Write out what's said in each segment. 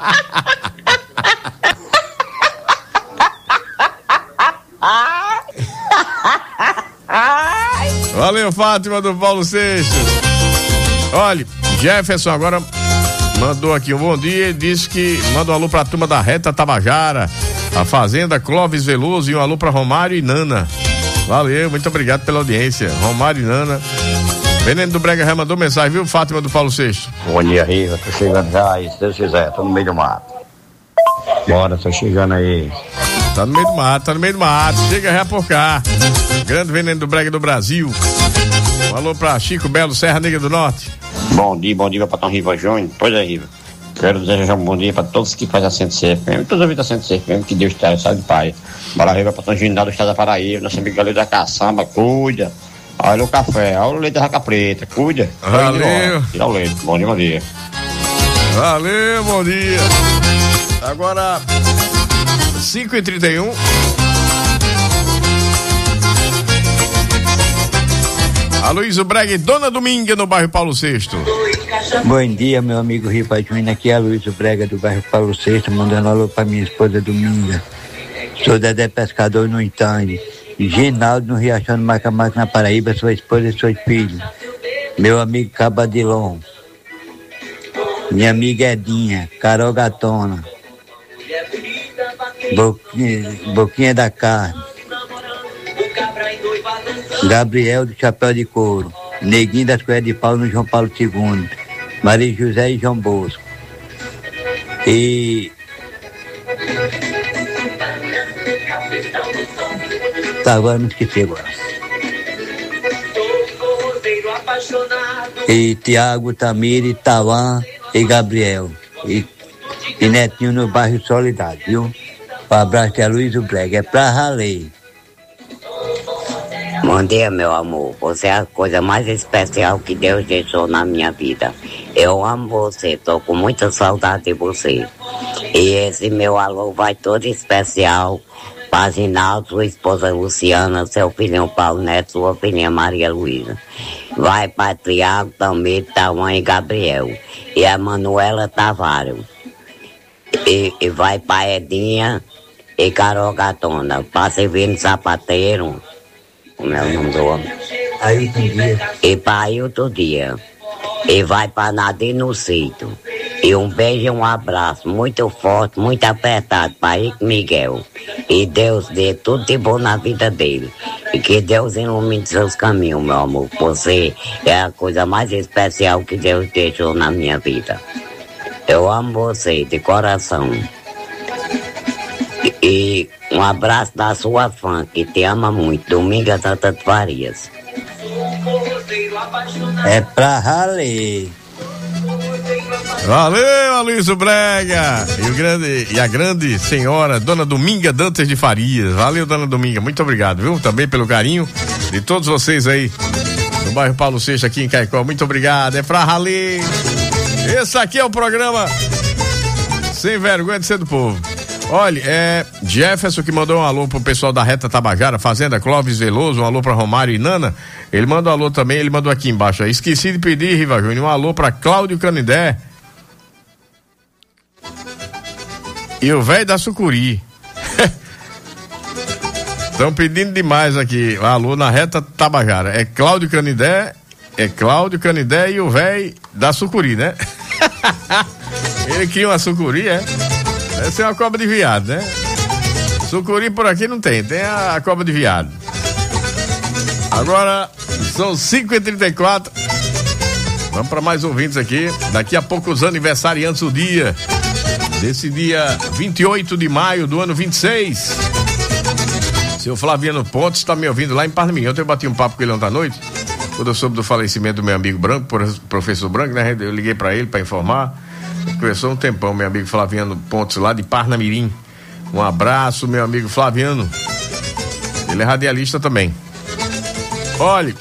Valeu, Fátima do Paulo VI. Olha, Jefferson agora mandou aqui um bom dia e disse que manda um alô pra turma da Reta Tabajara, a Fazenda Clóvis Veloso, e um alô pra Romário e Nana. Valeu, muito obrigado pela audiência, Romário e Nana. Veneno do Brega já mandou mensagem, viu, Fátima do Paulo VI? Bom dia, Riva, tô chegando já aí, se Deus quiser, tô no meio do mato. Bora, tô chegando aí. Tá no meio do mato, chega já por cá. Grande Veneno do Brega do Brasil. Um alô pra Chico Belo, Serra Negra do Norte. Bom dia, meu patrão Riva Júnior. Pois é, Riva. Quero desejar um bom dia para todos que fazem a Centro CFM, todos os ouvintes da Centro CFM, que Deus te salve de paz. Bora, Riva, patrão Gindal do Estado da Paraíba, nosso amigo Galileu da Caçamba, cuida. Olha o café, olha o leite da Raca Preta, cuida. Valeu. Tira o leite, bom dia. Valeu, bom dia. Agora, 5h31. A Luísa Brega e Dona Dominga no bairro Paulo VI. Bom dia, meu amigo Riva Júnior. Aqui é a Luísa Brega do bairro Paulo VI, mandando alô pra minha esposa Dominga. Sou Dedé Pescador no Entande. Ginaldo no Riachão do Macamac na Paraíba, sua esposa e seus filhos. Meu amigo Cabadilon. Minha amiga Edinha, Carol Gatona. Boquinha da Carne. Gabriel do Chapéu de Couro, Neguinho das Coelhas de Pau no João Paulo II, Maria José e João Bosco. E tá, agora me esqueci agora. E Tiago, Tamiri, Tawan e Gabriel. E Netinho no bairro Solidário, viu? Um abraço de Luísa Brega, é pra ralei. Bom dia, meu amor. Você é a coisa mais especial que Deus deixou na minha vida. Eu amo você, tô com muita saudade de você. E esse meu alô vai todo especial para Ginaldo, sua esposa Luciana, seu filhinho Paulo Neto, sua filhinha Maria Luísa. Vai para Tiago, também, Tawan e Gabriel. E a Manuela Tavares. E vai para Edinha e Carol Gatona. Para Severino Sapateiro. Como é o nome do homem? E para Ailton Dia. E vai para Nadir no Sítio. E um beijo e um abraço muito forte, muito apertado para Rico Miguel. E Deus dê tudo de bom na vida dele. E que Deus ilumine seus caminhos, meu amor. Você é a coisa mais especial que Deus deixou na minha vida. Eu amo você de coração. E um abraço da sua fã, que te ama muito, Dominga Santa de Farias. É pra ralei. Valeu, Aloysio Brega e a grande senhora Dona Dominga Dantas de Farias. Valeu, Dona Dominga, muito obrigado, viu? Também pelo carinho de todos vocês aí no bairro Paulo VI aqui em Caicó. Muito obrigado, é pra ralei. Esse aqui é o programa Sem Vergonha de Ser do Povo. Olha, Jefferson que mandou um alô pro pessoal da Reta Tabajara, Fazenda Clóvis Veloso, um alô pra Romário e Nana. Ele mandou um alô também, ele mandou aqui embaixo. Esqueci de pedir, Riva Júnior, um alô pra Cláudio Canidé e o velho da Sucuri. Estão pedindo demais aqui, um alô na Reta Tabajara. É Cláudio Canidé e o velho da Sucuri, né? Ele cria uma sucuri, Deve ser uma cobra de viado, né? Sucuri por aqui não tem a cobra de viado. Agora são 5h34. Vamos para mais ouvintes aqui. Daqui a pouco os aniversariantes do dia. Desse dia 28 de maio do ano 26. Seu Flaviano Pontes está me ouvindo lá em Parnamirim. Ontem eu bati um papo com ele ontem à noite. Quando eu soube do falecimento do meu amigo Branco, professor Branco, né? Eu liguei para ele para informar. Conversou um tempão, meu amigo Flaviano Pontes, lá de Parnamirim. Um abraço, meu amigo Flaviano. Ele é radialista também. Olha.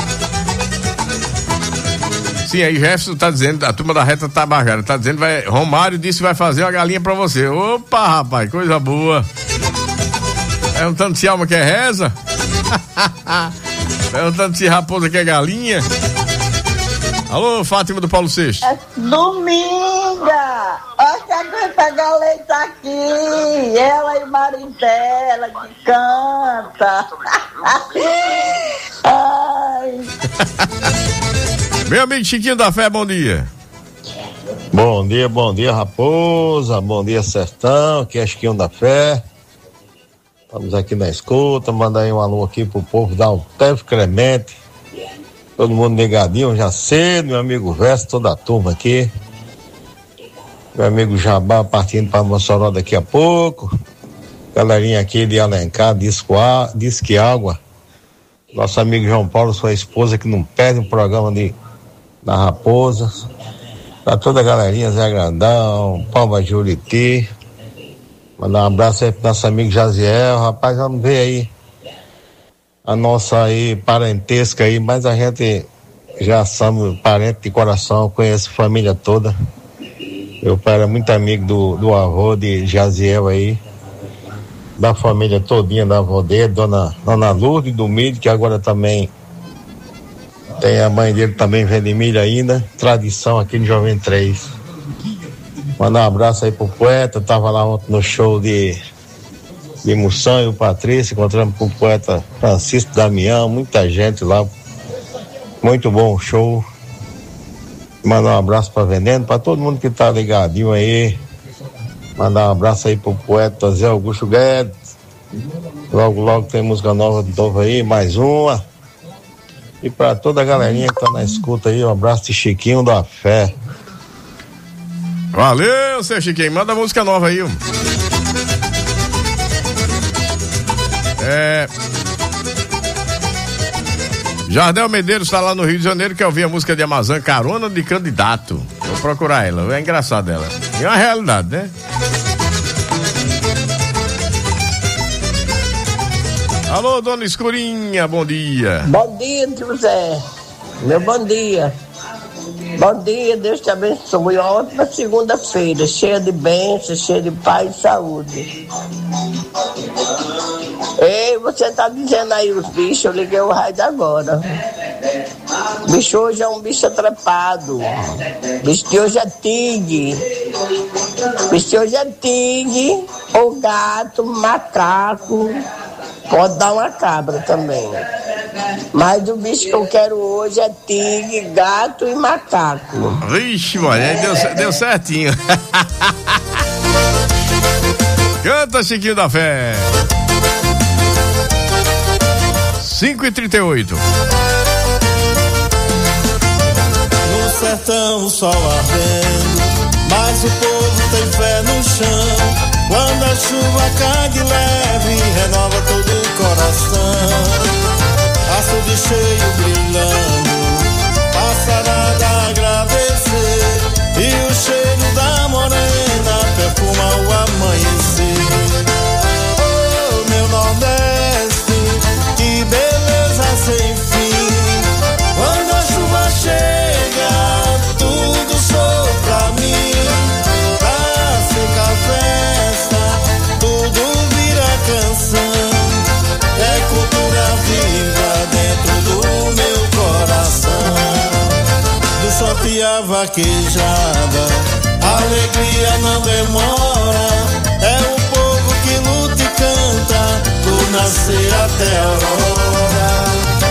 Sim, aí Jefferson tá dizendo, a turma da Reta Tabajara tá dizendo, Romário disse que vai fazer uma galinha pra você. Opa, rapaz, coisa boa. Perguntando se alma quer reza. Perguntando se raposa quer galinha. Alô, Fátima do Paulo VI. Dominga! Olha quer que eu pegar leite aqui. Ela e Marintela que canta. Ai. Meu amigo Chiquinho da Fé, bom dia. Bom dia, Raposa, bom dia, Sertão, aqui é Chiquinho da Fé. Estamos aqui na escuta, mandar aí um alô aqui pro povo da Otávio Clemente. Todo mundo ligadinho já cedo, meu amigo Verso, toda a turma aqui. Meu amigo Jabá partindo para Mossoró daqui a pouco. Galerinha aqui de Alencar, Disque Água. Nosso amigo João Paulo, sua esposa, que não perde um programa da Raposa. Pra toda a galerinha, Zé Grandão, Palma Juriti. Mandar um abraço aí pro nosso amigo Jaziel. Rapaz, vamos ver aí a nossa aí parentesca aí, mas a gente já somos parente de coração, conheço a família toda. Meu pai era muito amigo do avô de Jaziel aí, da família todinha da avó dele, dona Lourdes do Milho, que agora também tem a mãe dele também vende milho ainda, tradição aqui no Jovem 3. Mandar um abraço aí pro poeta, tava lá ontem no show de Moção e o Patrício, encontramos com o poeta Francisco Damião, muita gente lá, muito bom o show. Mandar um abraço pra Veneno, pra todo mundo que tá ligadinho aí. Mandar um abraço aí pro poeta Zé Augusto Guedes. Logo tem música nova de novo aí, mais uma. E pra toda a galerinha que tá na escuta aí, um abraço de Chiquinho da Fé. Valeu, seu Chiquinho, manda música nova aí. Jardel Medeiros está lá no Rio de Janeiro, quer ouvir a música de Amazon, Carona de Candidato. Vou procurar ela, é engraçado ela. É uma realidade, né? Alô, dona Escurinha, bom dia. Bom dia, José. Meu bom dia. Bom dia, Deus te abençoe. Uma ótima segunda-feira, cheia de bênçãos, cheia de paz e saúde. Ei, você tá dizendo aí os bichos, eu liguei o rádio agora. Bicho hoje é um bicho atrapado. Bicho de hoje é tigre. Bicho de hoje é tigre, ou gato, macaco. Pode dar uma cabra também. Mas o bicho que eu quero hoje é tigre, gato e macaco. Vixe, mulher, deu certinho. Canta, Chiquinho da Fé. 5h38. No sertão o sol ardendo, mas o povo tem fé no chão. Quando a chuva cai de leve, renova todo o coração. Açude cheio brilhando, passarada a agradecer. E o cheiro da morena perfuma o amanhecer. Oh, meu Nordeste, que beleza sem fim. Quando a chuva chega, tudo sou pra mim. Pra secar a festa, tudo vira canção. É cultura viva dentro do meu coração. Do sorte a vaquejada, a alegria não demora. É o povo que luta e canta, do nascer até a aurora.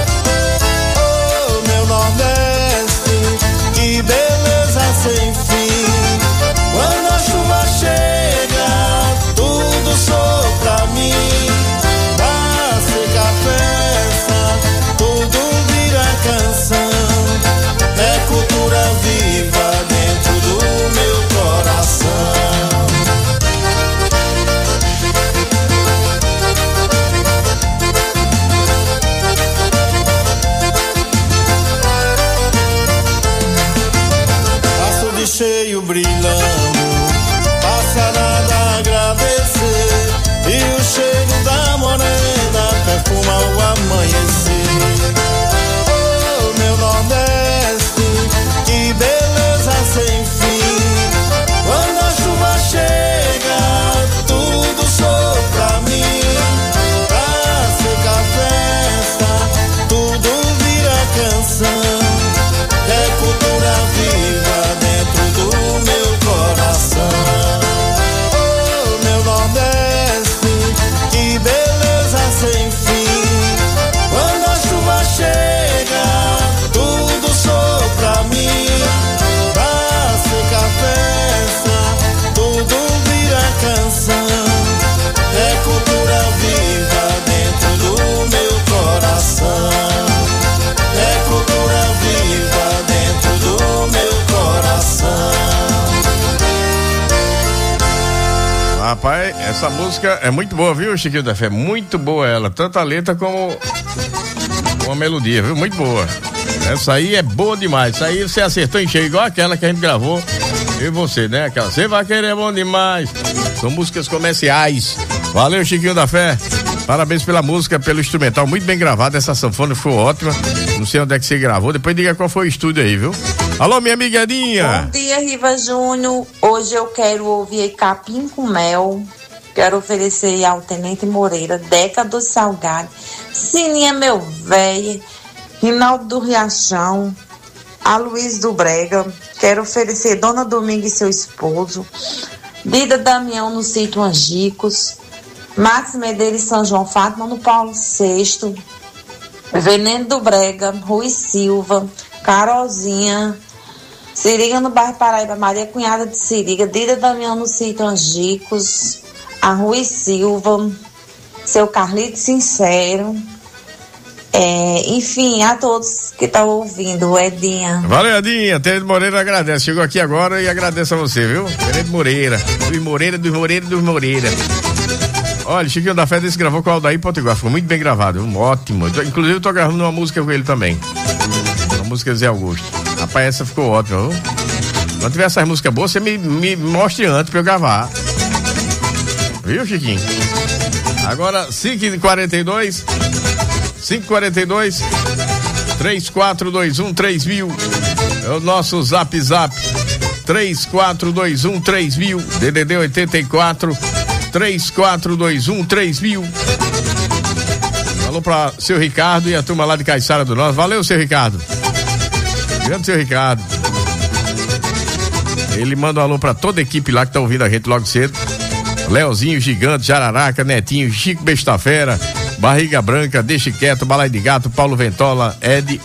Oh, meu Nordeste, que beleza sem fim. Quando a chuva chega, tudo sou pra mim. Pra secar a festa, tudo vira canção. É cultura viva dentro do meu coração. Rapaz, essa música é muito boa, viu, Chiquinho da Fé? Muito boa ela, tanto a letra como a melodia, viu? Muito boa. Essa aí é boa demais. Essa aí você acertou em cheio, igual aquela que a gente gravou. Eu e você, né? Aquela, você vai querer bom demais. São músicas comerciais. Valeu, Chiquinho da Fé. Parabéns pela música, pelo instrumental. Muito bem gravado. Essa sanfona ficou ótima. Não sei onde é que você gravou. Depois diga qual foi o estúdio aí, viu? Alô, minha amiga Edinha. Bom dia, Riva Júnior. Hoje eu quero ouvir Capim com Mel. Quero oferecer ao Tenente Moreira, Deca do Salgado, Sininha Meu Véia, Rinaldo do Riachão, a Luiz do Brega. Quero oferecer Dona Dominga e seu esposo, Dida Damião no Sítio Angicos, Max Medeiros São João Fátima no Paulo VI, Veneno do Brega, Rui Silva, Carolzinha, Siriga no bairro Paraíba, Maria Cunhada de Siriga, Dida Damião no Sítio Angicos, a Rui Silva, seu Carlito Sincero, enfim, a todos que estão ouvindo, Edinha. Valeu, Edinha. Tenente Moreira agradece. Chegou aqui agora e agradece a você, viu? Tenente Moreira. Dos Moreira. Olha, Chiquinho da Fé desse gravou com o Aldair Potiguar. Ficou muito bem gravado, viu? Ótimo. Inclusive, eu tô gravando uma música com ele também. Uma música Zé Augusto. Rapaz, essa ficou ótima, viu? Quando tiver essas músicas boas, você me mostre antes pra eu gravar. Viu, Chiquinho? Agora, 5h42. 34213000 é o nosso Zap 34213000 DDD 84 34213000. Falou pra seu Ricardo e a turma lá de Caiçara do Norte. Valeu, seu Ricardo. Grande seu Ricardo. Ele manda um alô pra toda a equipe lá que tá ouvindo a gente logo cedo. Leozinho Gigante, Jararaca, Netinho, Chico Bestafera, Barriga Branca, Deixa Quieto, Balai de Gato, Paulo Ventola, Edi,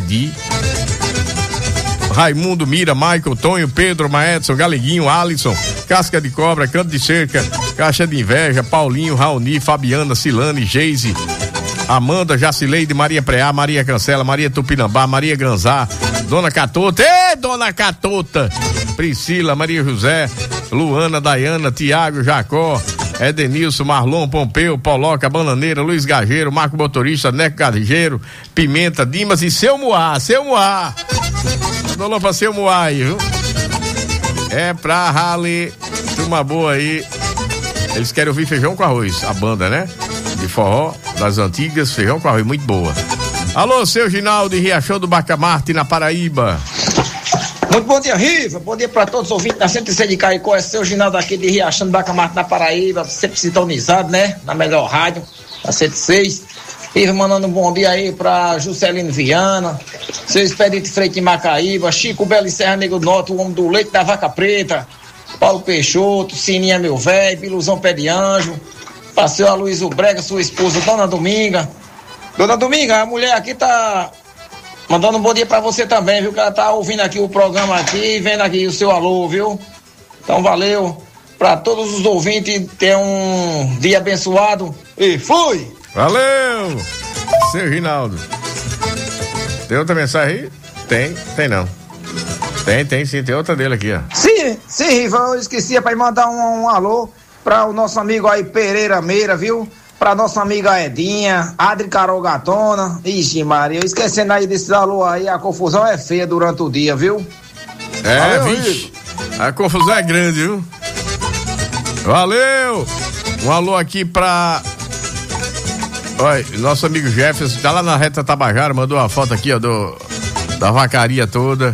Raimundo, Mira, Michael, Tonho, Pedro, Maedson, Galeguinho, Alisson, Casca de Cobra, Canto de Cerca, Caixa de Inveja, Paulinho, Raoni, Fabiana, Silane, Geise, Amanda, Jacileide, Maria Preá, Maria Cancela, Maria Tupinambá, Maria Granzá, Dona Catota, Dona Catota, Priscila, Maria José, Luana, Dayana, Tiago, Jacó, Edenilson, Marlon, Pompeu, Poloca, Bananeira, Luiz Gageiro, Marco Motorista, Neco Gageiro, Pimenta, Dimas e Seu Moá. Mandou pra Seu Moá aí, viu? É pra rally, turma boa aí. Eles querem ouvir Feijão com Arroz, a banda, né? De forró, das antigas, Feijão com Arroz, muito boa. Alô, seu Ginaldo, Riachão do Bacamarte, na Paraíba. Muito bom dia, Riva. Bom dia para todos os ouvintes da 106 de Caicó. É seu Ginaldo aqui de Riachão do Bacamarte, na Paraíba. Sempre sintonizado, né? Na melhor rádio, a 106. Riva, mandando um bom dia aí para Juscelino Viana, seu Expedito Freire de Macaíba, Chico Belo e Serra Negro do Norte, o homem do leite da vaca preta, Paulo Peixoto, Sininha Meu Véio, Biluzão Pé de Anjo, para seu Aloysio Brega, sua esposa, Dona Dominga. Dona Dominga, a mulher aqui tá mandando um bom dia pra você também, viu? Que ela tá ouvindo aqui o programa aqui, vendo aqui o seu alô, viu? Então valeu. Pra todos os ouvintes ter um dia abençoado. E fui! Valeu! Seu Rinaldo. Tem outra mensagem aí? Tem não. Tem sim, tem outra dele aqui, ó. Sim, Riva, eu esqueci pra mandar um alô pra o nosso amigo aí Pereira Meira, viu? Pra nossa amiga Edinha, Adri Carol Gatona. Ixi, Maria, esquecendo aí desse alô aí, a confusão é feia durante o dia, viu? É, valeu, vixe, a confusão é grande, viu? Valeu! Um alô aqui pra... Olha, nosso amigo Jefferson, tá lá na reta Tabajara, mandou uma foto aqui, ó, da vacaria toda.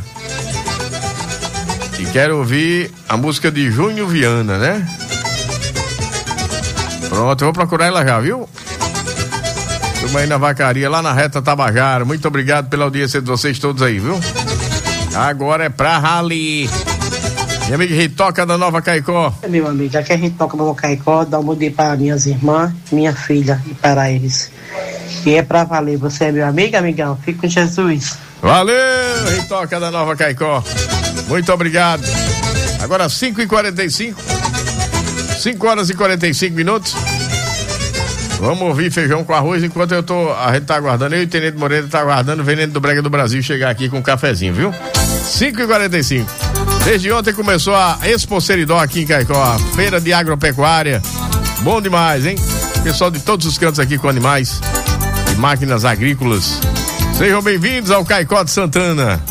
E quero ouvir a música de Júnior Viana, né? Pronto, eu vou procurar ela já, viu? Turma aí na vacaria, lá na reta Tabajara. Muito obrigado pela audiência de vocês todos aí, viu? Agora é pra rally. Minha amiga Ritoca da Nova Caicó. Meu amigo, aqui a gente toca Nova Caicó, dá um bom dia para minhas irmãs, minha filha e para eles. E é pra valer, você é meu amigo, amigão, fica com Jesus. Valeu, Ritoca da Nova Caicó. Muito obrigado. Agora 5h45. 5 horas e 45 minutos. Vamos ouvir Feijão com Arroz enquanto a gente tá aguardando. Eu e o Tenente Moreira tá aguardando o Veneno do Brega do Brasil chegar aqui com um cafezinho, viu? 5h45. Desde ontem começou a Expo Seridó aqui em Caicó, a feira de agropecuária. Bom demais, hein? Pessoal de todos os cantos aqui com animais e máquinas agrícolas. Sejam bem-vindos ao Caicó de Santana.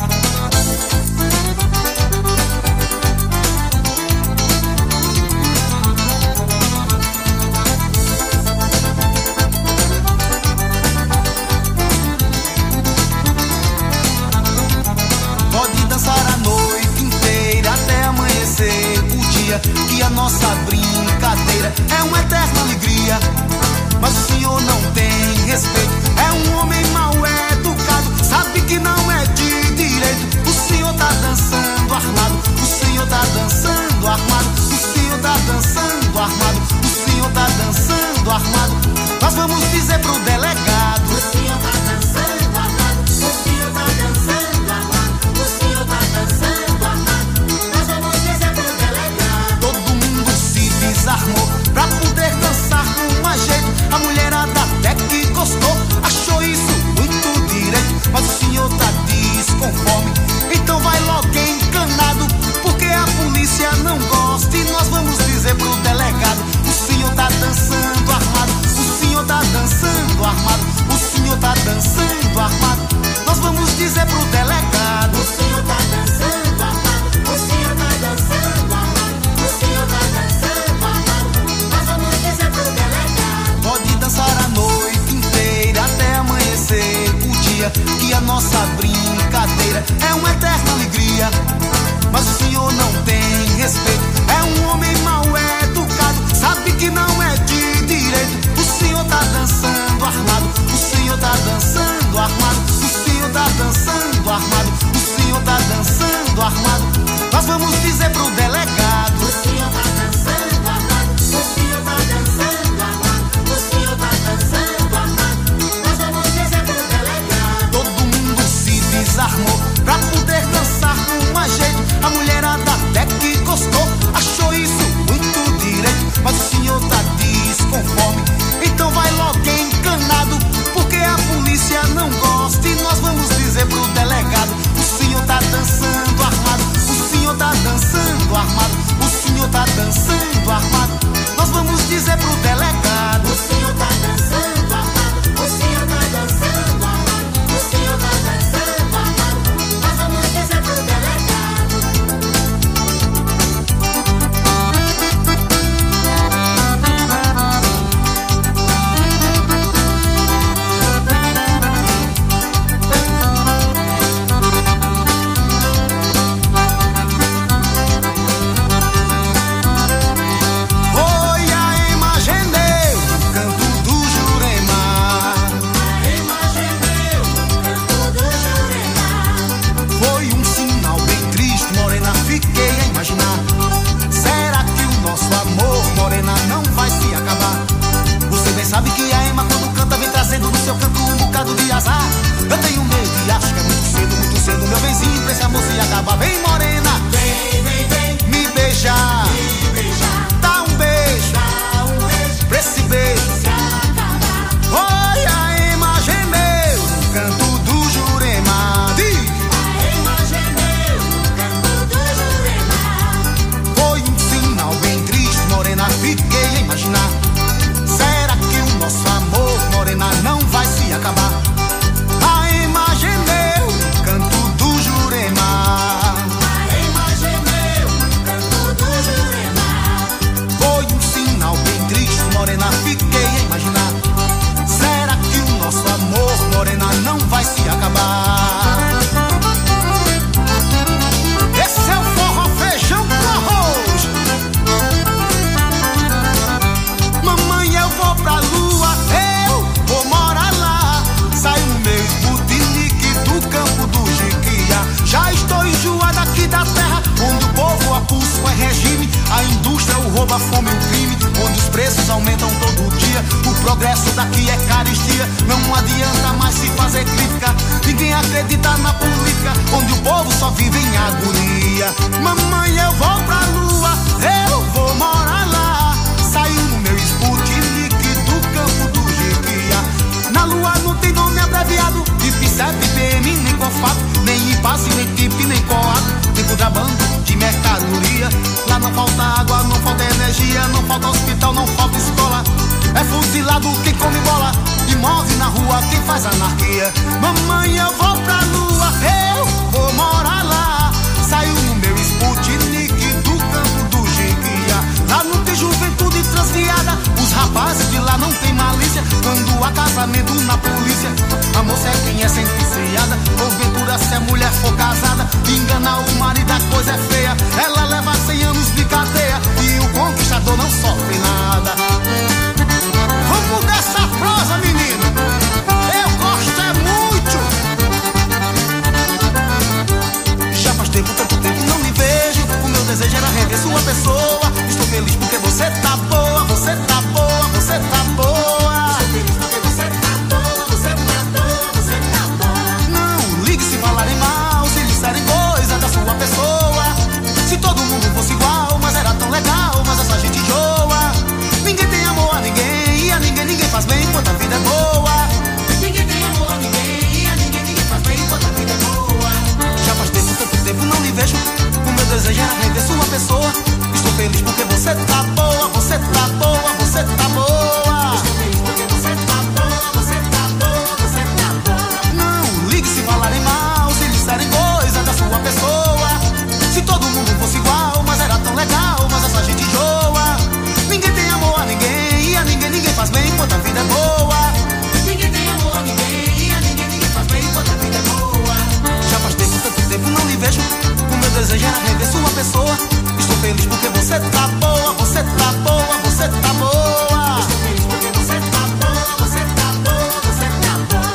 Que a nossa brincadeira é uma eterna alegria, mas o senhor não tem respeito, é um homem mal educado, sabe que não é de direito. O senhor tá dançando armado, o senhor tá dançando armado, o senhor tá dançando armado, o senhor tá dançando armado. Nós vamos dizer pro delegado: o senhor tá dançando armado, o senhor tá dançando armado, o senhor tá dançando armado. Nós vamos dizer pro delegado. Todo mundo se desarmou pra poder dançar com mais jeito. A mulherada até que gostou, achou isso muito direito. Mas o senhor tá desconforme, então vai logo encanado, porque a polícia não gosta e nós vamos dizer pro delegado: o senhor tá dançando armado, o senhor tá dançando armado, o senhor tá dançando armado. Nós vamos dizer pro delegado: o senhor tá dançando armado, o senhor tá dançando armado, o senhor tá dançando armado. Nós vamos dizer pro delegado: pode dançar a noite inteira até amanhecer o dia, que a nossa brincadeira é uma eterna alegria, mas o senhor não tem respeito, é um homem mal educado, sabe que não é de direito. O senhor tá dançando armado, o senhor tá dançando armado, o senhor tá dançando armado, o senhor tá dançando armado. Nós vamos dizer pro delegado: o senhor tá dançando armado, o senhor tá dançando armado, o senhor tá dançando armado. Nós vamos dizer pro delegado. Todo mundo se desarmou pra poder dançar com mais jeito. A mulherada até que gostou, achou isso muito direito. Mas o senhor tá desconforme, então vai logo encanado, porque a polícia não gosta e nós vamos dizer pro delegado: o senhor tá dançando armado, o senhor tá dançando armado, o senhor tá dançando armado. Nós vamos dizer pro delegado: o senhor tá dançando armado, o senhor tá dançando armado, o senhor tá dançando armado. Nós vamos dizer pro delegado. Sabe que a Ema quando canta vem trazendo no seu canto um bocado de azar. Eu tenho medo e acho que é muito cedo, meu benzinho, pra esse amor se acabar. Vem morena, vem, vem, vem, me beijar, dá um beijo, pra esse beijo se acabar. Oi, a Ema gemeu, canto do Jurema. A Ema gemeu, canto do Jurema. Foi um sinal bem triste, morena, fiquei a imaginar. Nosso amor, morena, não vai se acabar. A Ema gemeu, canto do Jurema. A Ema gemeu, canto do Jurema. Foi um sinal bem triste, morena, fiquei a imaginar. Será que o nosso amor, morena, não vai se acabar? Esse é o forró feijão com arroz. Mamãe, eu vou pra lua, eu vou morar lá. Saio no meu Sputnik do campo do Jequiá. Já estou enjoado aqui da terra, onde o povo a pulso é regime. A indústria, o roubo, a fome e o crime, onde os preços aumentam todo dia. O progresso daqui é caristia, não adianta mais se fazer crítica. Ninguém acredita na política, onde o povo só vive em agonia. Mamãe, eu vou pra lua, eu vou morar lá. Saio no meu Sputnik do campo do Jequiá. Na lua não tem nome abreviado, IP, CEP, PM, nem COFAP, nem IPASSE, nem TIP, nem COAP. Tem contrabando de merda mais anarquia. Mamãe, eu vou pra lua, eu vou morar lá. Saiu no meu Sputnik do campo do Jequiá. Lá não tem juventude transviada, os rapazes de lá não tem malícia. Quando há casamento na polícia, a moça é quem é sentenciada. Porventura, se a mulher for casada, enganar o marido, a coisa é feia. Ela leva 100 anos de cadeia e o conquistador não sofre nada. Vamos dessa prosa, menino, eu gosto é muito. Já faz tempo, tanto tempo não me vejo. O meu desejo era rever sua pessoa. Estou feliz porque você tá boa, você tá boa, você tá boa. Estou feliz porque você tá boa, você tá boa, você tá boa. Não ligue se falarem mal, se disserem coisa da sua pessoa. Se todo mundo fosse igual, mas era tão legal, mas essa gente enjoa. Ninguém tem amor a ninguém, e a ninguém faz bem enquanto a vida é boa. Ninguém tem amor a ninguém, e a ninguém faz bem enquanto a vida é boa. Já faz tempo, tanto tempo não lhe vejo. O meu desejo era rever sua pessoa. Estou feliz porque você tá boa, você tá boa, você tá boa. Estou feliz porque você tá boa, você tá boa, você tá boa. Não ligue se falarem mal, se disserem coisa da sua pessoa. Se todo mundo fosse igual, mas era tão legal, mas essa gente enjoa. Ninguém tem amor a ninguém, e a ninguém faz bem enquanto a vida é boa. Ninguém tem amor a ninguém, e a ninguém faz bem enquanto a vida é boa. Já faz tempo, tanto tempo não lhe vejo. O meu desejo era rever sua pessoa. Estou feliz porque você tá boa, você tá boa, você tá boa. Estou feliz porque você tá boa, você tá boa, você tá boa.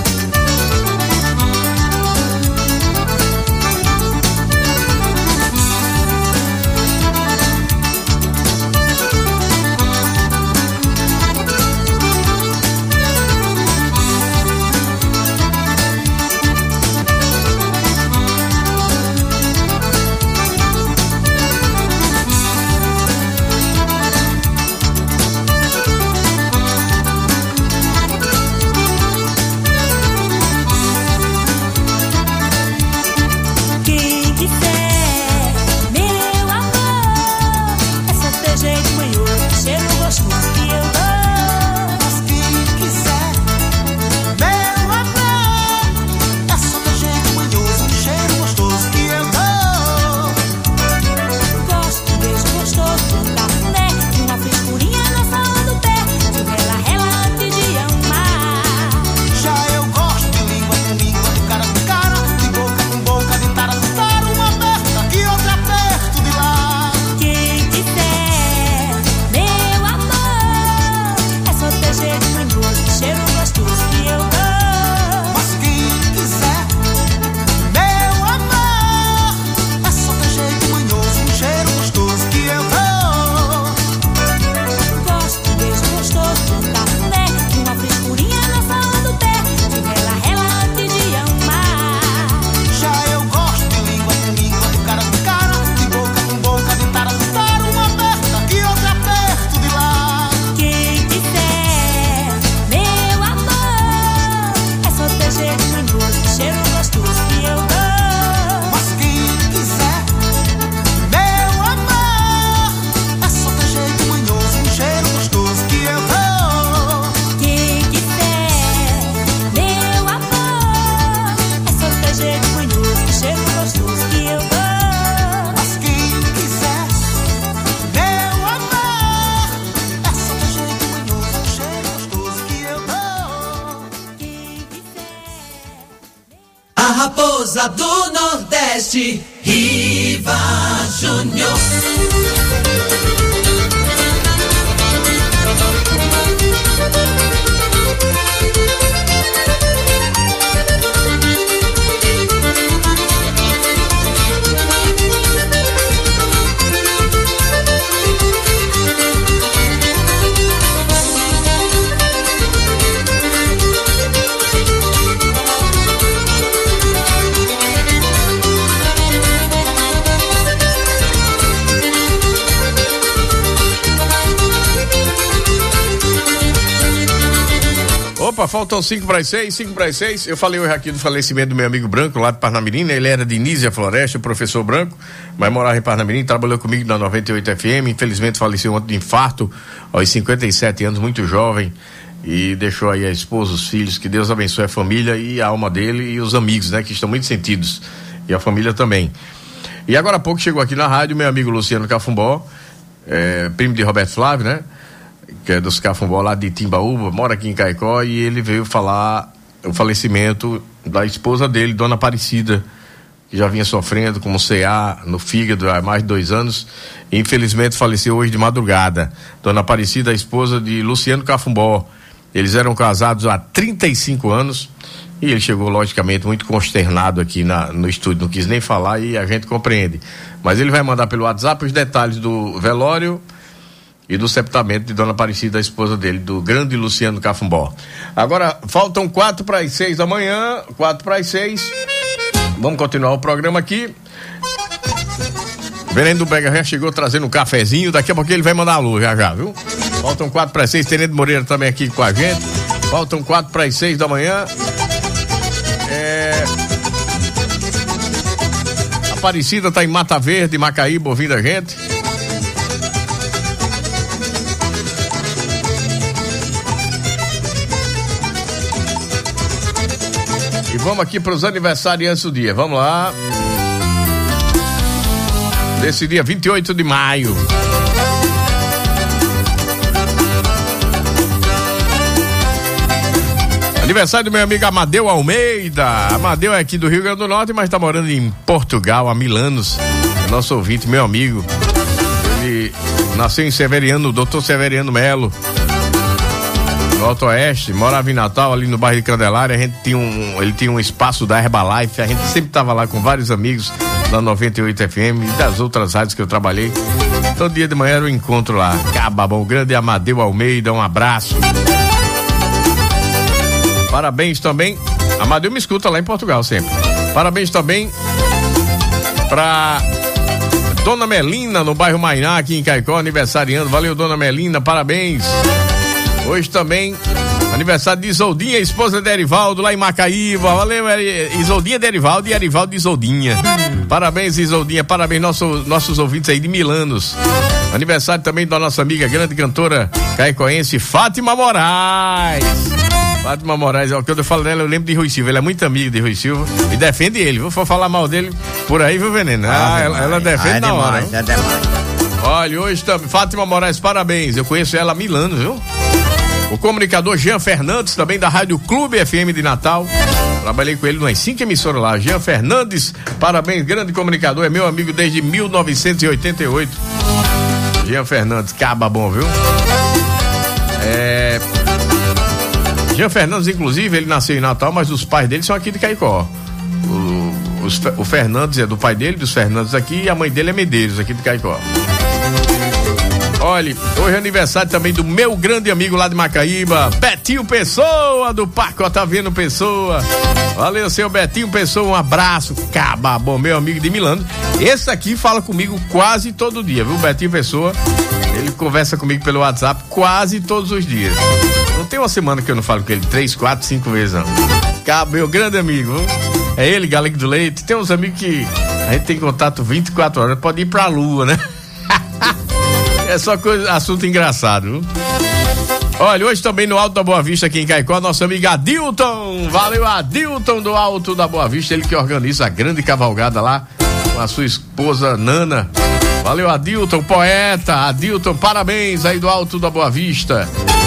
Raposa do Nordeste, Riva Júnior. Opa, faltam 5 para as 6. Eu falei hoje aqui do falecimento do meu amigo Branco, lá de Parnamirim. Ele era de Nísia Floresta, professor Branco, mas morava em Parnamirim, trabalhou comigo na 98 FM. Infelizmente faleceu ontem de infarto, aos 57 anos, muito jovem. e deixou aí a esposa, os filhos, que Deus abençoe a família e a alma dele e os amigos, né, que estão muito sentidos, e a família também. E agora há pouco chegou aqui na rádio meu amigo Luciano Cafumbó, primo de Roberto Flávio, né, que é dos Cafumbó lá de Timbaúba, mora aqui em Caicó, e ele veio falar o falecimento da esposa dele, Dona Aparecida, que já vinha sofrendo com um CA no fígado há mais de 2 anos, e infelizmente faleceu hoje de madrugada. Dona Aparecida, a esposa de Luciano Cafumbó. Eles eram casados há 35 anos e ele chegou, logicamente, muito consternado aqui no estúdio, não quis nem falar e a gente compreende. Mas ele vai mandar pelo WhatsApp os detalhes do velório e do sepultamento de Dona Aparecida, a esposa dele, do grande Luciano Cafumbó. Agora, faltam 4 para as 6 da manhã, 4 para as 6. Vamos continuar o programa aqui. Venendo do Brega já chegou trazendo um cafezinho, daqui a pouco ele vai mandar a luz já, viu? Faltam 4 para as 6, Tenente Moreira também aqui com a gente. Faltam 4 para as 6 da manhã. Aparecida tá em Mata Verde, Macaíba, ouvindo a gente. E vamos aqui para os aniversariantes do dia, vamos lá. Desse dia 28 de maio. Aniversário do meu amigo Amadeu Almeida. Amadeu é aqui do Rio Grande do Norte, mas está morando em Portugal há 1000 anos. É nosso ouvinte, meu amigo. Ele nasceu em Severiano, Dr. Severiano Melo, no Alto Oeste, morava em Natal, ali no bairro de Candelária. Ele tinha um espaço da Herbalife, a gente sempre estava lá com vários amigos da 98 FM e das outras rádios que eu trabalhei. Todo dia de manhã era um encontro lá. Cababão, grande Amadeu Almeida, um abraço. Parabéns também, Amadeu me escuta lá em Portugal sempre. Parabéns também pra Dona Melina, no bairro Mainá, aqui em Caicó, aniversariando. Valeu, Dona Melina, parabéns. Hoje também, aniversário de Isoldinha, esposa de Erivaldo, lá em Macaíba. Valeu, Isoldinha de Erivaldo e Erivaldo de Isoldinha. Parabéns, Isoldinha, parabéns nossos ouvintes aí de Milanos. Aniversário também da nossa amiga, grande cantora caicoense, Fátima Moraes. Fátima Moraes, quando eu falo dela, eu lembro de Rui Silva. Ela é muito amiga de Rui Silva e defende ele, viu? For falar mal dele por aí, viu, Veneno? Ela defende na hora. Olha, hoje também, Fátima Moraes, parabéns. Eu conheço ela há 1000 anos, viu? O comunicador Jean Fernandes, também da Rádio Clube FM de Natal. Trabalhei com ele nas 5 emissoras lá. Jean Fernandes, parabéns, grande comunicador, é meu amigo desde 1988. Jean Fernandes, caba bom, viu? Jean Fernandes, inclusive, ele nasceu em Natal, mas os pais dele são aqui de Caicó. O Fernandes é do pai dele, dos Fernandes aqui, e a mãe dele é Medeiros, aqui de Caicó. Olha, hoje é aniversário também do meu grande amigo lá de Macaíba, Betinho Pessoa, do Parque Otaviano Pessoa. Valeu, seu Betinho Pessoa, um abraço, cababom, meu amigo de Milano. Esse aqui fala comigo quase todo dia, viu, Betinho Pessoa? Ele conversa comigo pelo WhatsApp quase todos os dias. Não tem uma semana que eu não falo com ele 3, 4, 5 vezes, não. Cabo, meu grande amigo, viu? É ele, Galego do Leite. Tem uns amigos que a gente tem contato 24 horas, pode ir pra lua, né? É só assunto engraçado, viu? Olha, hoje também no Alto da Boa Vista, aqui em Caicó, nosso amigo Adilton. Valeu, Adilton do Alto da Boa Vista, ele que organiza a grande cavalgada lá com a sua esposa Nana. Valeu, Adilton, poeta. Adilton, parabéns aí do Alto da Boa Vista.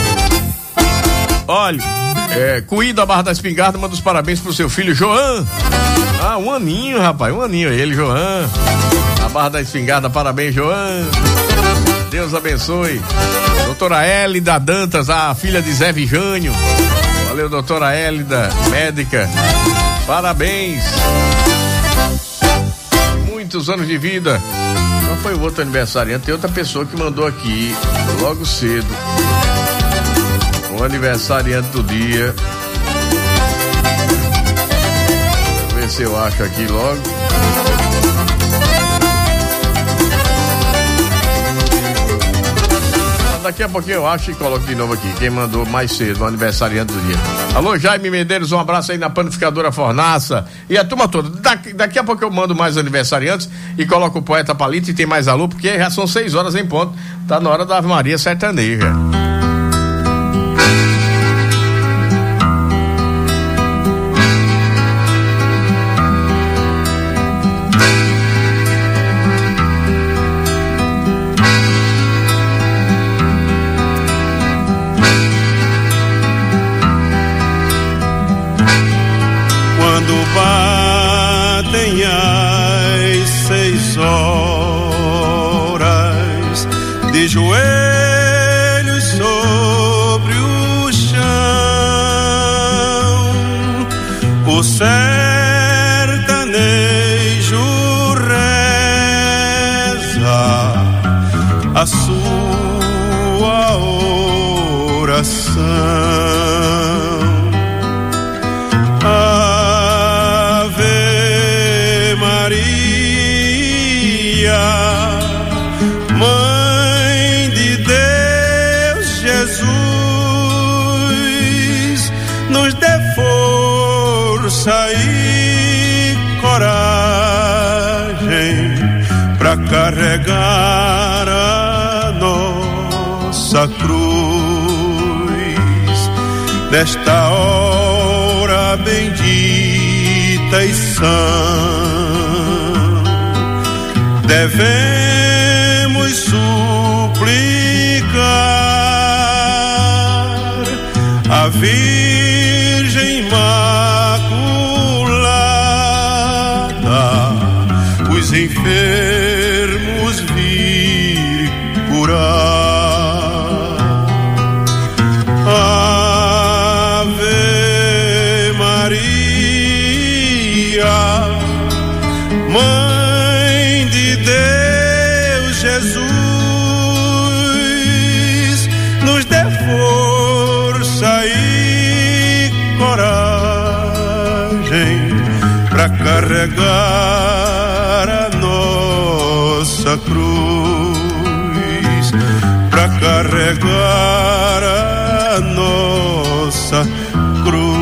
Olha, Cuí da Barra da Espingarda manda os parabéns pro seu filho Joan. Ah, um aninho, rapaz, um aninho. Ele, Joan. A Barra da Espingarda, parabéns, Joan. Deus abençoe. Doutora Hélida Dantas, a filha de Zé Vijânio. Valeu, doutora Hélida, médica. Parabéns. Muitos anos de vida. Não foi o outro aniversariante, tem outra pessoa que mandou aqui logo cedo. O aniversariante do dia. Vou ver se eu acho aqui logo. Daqui a pouquinho eu acho e coloco de novo aqui. Quem mandou mais cedo, o aniversariante do dia. Alô, Jaime Medeiros, um abraço aí na panificadora Fornaça. E a turma toda. Daqui a pouco eu mando mais aniversariantes e coloco o poeta Palito e tem mais alô, porque já são 6 horas em ponto. Tá na hora da Ave Maria Sertaneja. o sertanejo reza a sua oração. Ave Maria, Mãe de Deus, Jesus, nos dê força e coragem pra carregar a nossa cruz nesta hora bendita e sã. Devemos suplicar a Virgem Imaculada, os enfermos vir curar. Ave Maria, Mãe de Deus, Jesus, nos dê força e coragem pra carregar a nossa cruz, pra carregar a nossa cruz.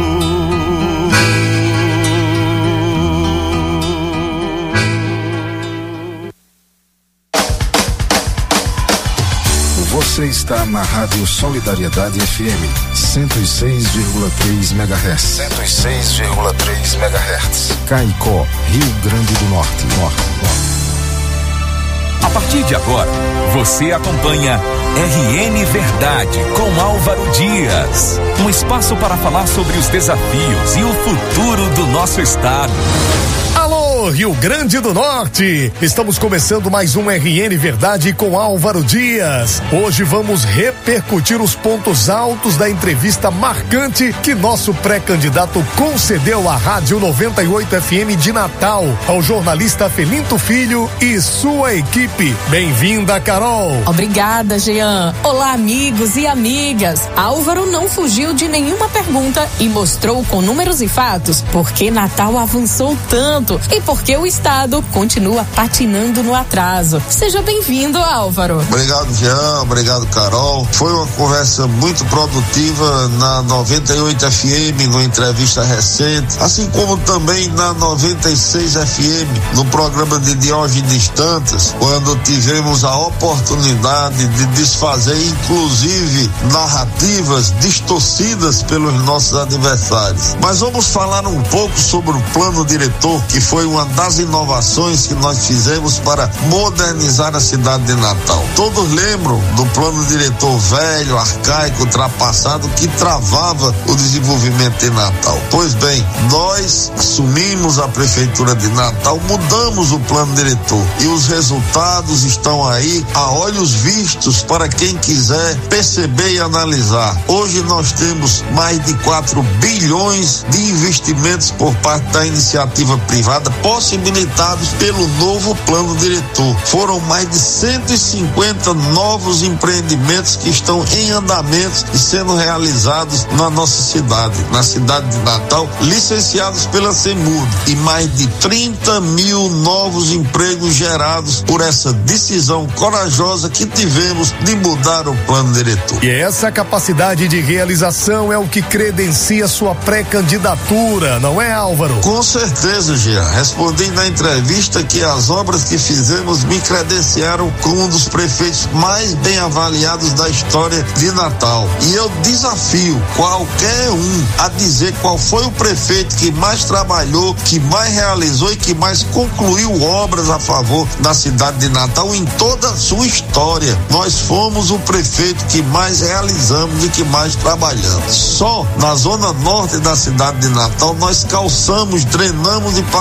Você está na Rádio Solidariedade FM 106,3 MHz. 106,3 MHz. Caicó, Rio Grande do Norte. A partir de agora, você acompanha RN Verdade com Álvaro Dias. Um espaço para falar sobre os desafios e o futuro do nosso estado. Alô, Rio Grande do Norte! Estamos começando mais um RN Verdade com Álvaro Dias. Hoje vamos repercutir os pontos altos da entrevista marcante que nosso pré-candidato concedeu à Rádio 98 FM de Natal, ao jornalista Felinto Filho e sua equipe. Bem-vinda, Carol! Obrigada, Jean. Olá, amigos e amigas. Álvaro não fugiu de nenhuma pergunta e mostrou com números e fatos por que Natal avançou tanto e por que o estado continua patinando no atraso. Seja bem-vindo, Álvaro. Obrigado, Jean. Obrigado, Carol. Foi uma conversa muito produtiva na 98 FM, numa entrevista recente, assim como também na 96 FM, no programa de Diógenes Dantas, quando tivemos a oportunidade de desfazer, inclusive, narrativas distorcidas pelos nossos adversários. Mas vamos falar um pouco sobre o plano diretor, que foi uma das inovações que nós fizemos para modernizar a cidade de Natal. Todos lembram do plano diretor velho, arcaico, ultrapassado, que travava o desenvolvimento de Natal. Pois bem, nós assumimos a prefeitura de Natal, mudamos o plano diretor e os resultados estão aí a olhos vistos para quem quiser perceber e analisar. Hoje nós temos mais de 4 bilhões de investimentos por parte da iniciativa privada, possibilitados pelo novo plano diretor. Foram mais de 150 novos empreendimentos que estão em andamento e sendo realizados na nossa cidade, na cidade de Natal, licenciados pela CEMUD, e mais de 30 mil novos empregos gerados por essa decisão corajosa que tivemos de mudar o plano diretor. E essa capacidade de realização é o que credencia sua pré-candidatura, não é, Álvaro? Com certeza, Jean. Respondi na entrevista que as obras que fizemos me credenciaram como um dos prefeitos mais bem avaliados da história de Natal. E eu desafio qualquer um a dizer qual foi o prefeito que mais trabalhou, que mais realizou e que mais concluiu obras a favor da cidade de Natal em toda a sua história. Nós fomos o prefeito que mais realizamos e que mais trabalhamos. Só na zona norte da cidade de Natal nós calçamos, drenamos e pavimentamos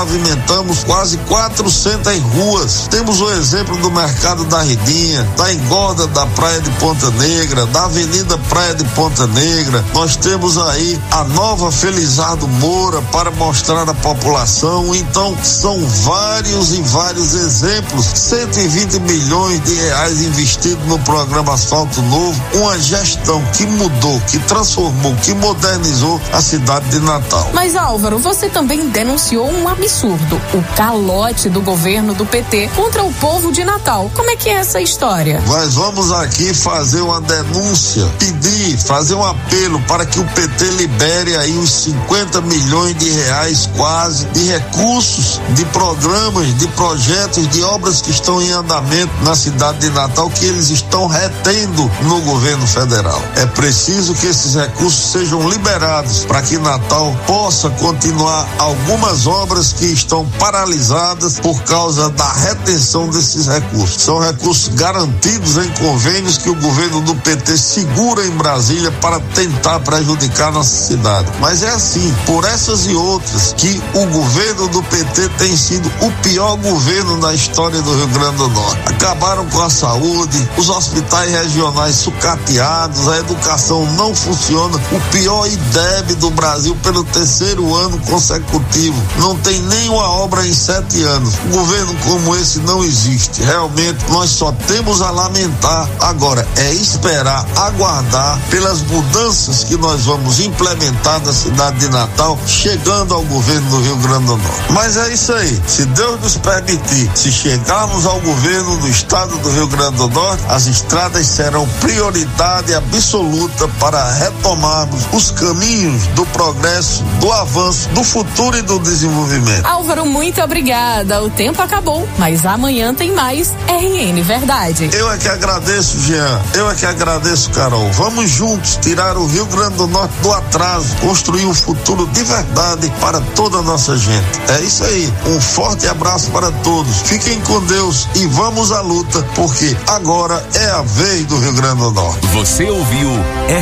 paventamos quase 400 ruas. Temos o exemplo do Mercado da Ridinha, da engorda da Praia de Ponta Negra, da Avenida Praia de Ponta Negra. Nós temos aí a nova Felizardo Moura para mostrar à população. Então, são vários e vários exemplos. 120 milhões de reais investidos no programa Asfalto Novo, uma gestão que mudou, que transformou, que modernizou a cidade de Natal. Mas, Álvaro, você também denunciou um absurdo, o calote do governo do PT contra o povo de Natal. Como é que é essa história? Nós vamos aqui fazer uma denúncia, fazer um apelo para que o PT libere aí os 50 milhões de reais quase de recursos, de programas, de projetos, de obras que estão em andamento na cidade de Natal, que eles estão retendo no governo federal. É preciso que esses recursos sejam liberados para que Natal possa continuar algumas obras que estão paralisadas por causa da retenção desses recursos. São recursos garantidos em convênios que o governo do PT segura em Brasília para tentar prejudicar nossa cidade. Mas é assim, por essas e outras, que o governo do PT tem sido o pior governo na história do Rio Grande do Norte. Acabaram com a saúde, os hospitais regionais sucateados, a educação não funciona, o pior IDEB do Brasil pelo 3º ano consecutivo. Não tem nenhuma obra em 7 anos. Um governo como esse não existe. Realmente, nós só temos a lamentar. Agora, é esperar, aguardar pelas mudanças que nós vamos implementar na cidade de Natal, chegando ao governo do Rio Grande do Norte. Mas é isso aí. Se Deus nos permitir, se chegarmos ao governo do estado do Rio Grande do Norte, as estradas serão prioridade absoluta para retomarmos os caminhos do progresso, do avanço, do futuro e do desenvolvimento. Álvaro, muito obrigada. O tempo acabou, mas amanhã tem mais RN Verdade. Eu é que agradeço, Jean. Eu é que agradeço, Carol. Vamos juntos tirar o Rio Grande do Norte do atraso, construir um futuro de verdade para toda a nossa gente. É isso aí. Um forte abraço para todos. Fiquem com Deus e vamos à luta, porque agora é a vez do Rio Grande do Norte. Você ouviu